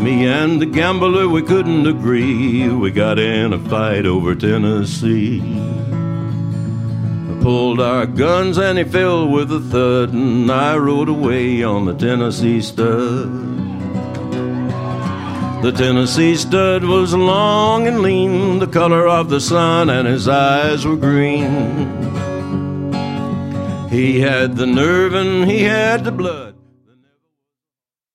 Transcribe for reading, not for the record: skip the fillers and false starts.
Me and the gambler, we couldn't agree. We got in a fight over Tennessee. I pulled our guns and he fell with a thud, and I rode away on the Tennessee Stud. The Tennessee Stud was long and lean, the color of the sun, and his eyes were green. He had the nerve and he had the blood.